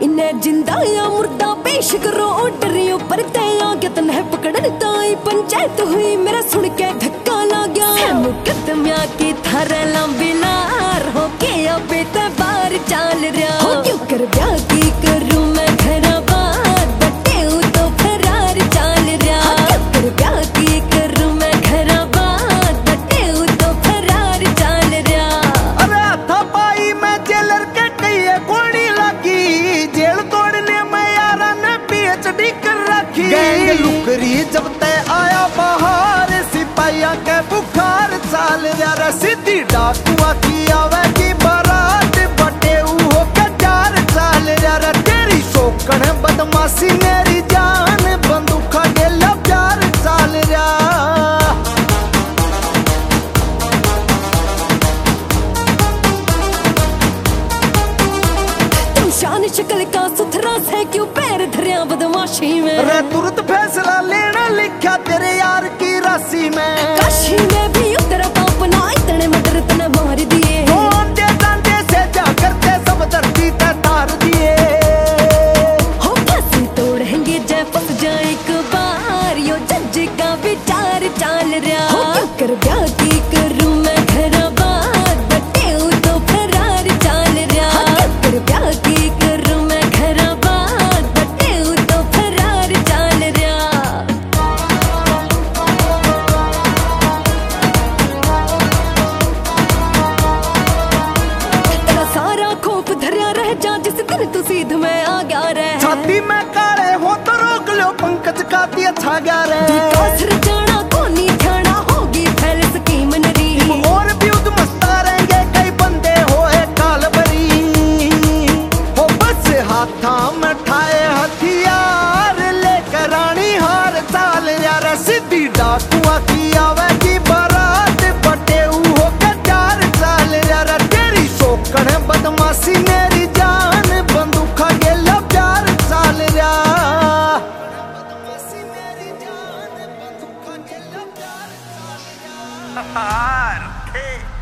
इन्हें जिंदा या मुर्दा पेश करो ऑर्डर ऊपर तैया कितने पकड़न ताई पंचायत हुई मेरा सुन के धक्का लग गया मुकदमिया की थारे लंबी लार हो के अबे ते बार चाल रहा हो क्यों कर ब्याह की करूं मैं घर बार बटे तो फरार चाल रहा क्यों कर ब्याह की करूं मैं घर बार बटे तो फरार चाल रहा। अरे था पाई मैं जेलर के कई गोली लगी जेल तोड़ने में यारा ने PhD कर रखी गैंग लुकरी जब तय आया बाहर सिपाहिया के बुखार चाल रहा सीधी डाकुआ की आवेगी बारात बटे हो के चार चाल रहा तेरी शोकन बदमाशी मेरी जान बंदूक गेला प्यार चाल रहा। तुम शान शक्ल का सुथरा से क्यों पैर धरिया बदमाशी में रे तुरंत फैसला लेना लिखा तेरे यार की राशि में काशी में भी उतर पाप ना इतने मटर तने मार दिए आंधे दांधे से जा करते सब धरती ते तार दिए हो फांसी तोड़ेंगे जय फंस जाए एक बार यो जज का विचार चाल रहा हो क्यों कर ब्याह की करूं मैं घर बार बटे तो फरार चाल रहा क्यों कर ब्याह की करूं मैं घर बार बटे तो फरार चाल रहा। तेरा सारा खौफ धरिया रह जा जिस दिन तू सीध में आ गया रह छाती में काले हो तो रोक लो पंकज का दिया छा गया रे कासर जाना कोनी ठाना होगी फैल स्कीम नरी और भी उद्मस्ता रहेंगे कई बंदे होए काल बरी हो बस हाथा में ठाए हथियार लेकर रानी हार चाल यार सीधी डाकुआ की आवेगी बारात बटे हो के चार चाल यार तेरी शोकन बदमाशी मेरी जान बंदूक गेला प्यार चाल रहा। बदमाशी मेरी जान बंदूक गेला प्यार चाल रहा।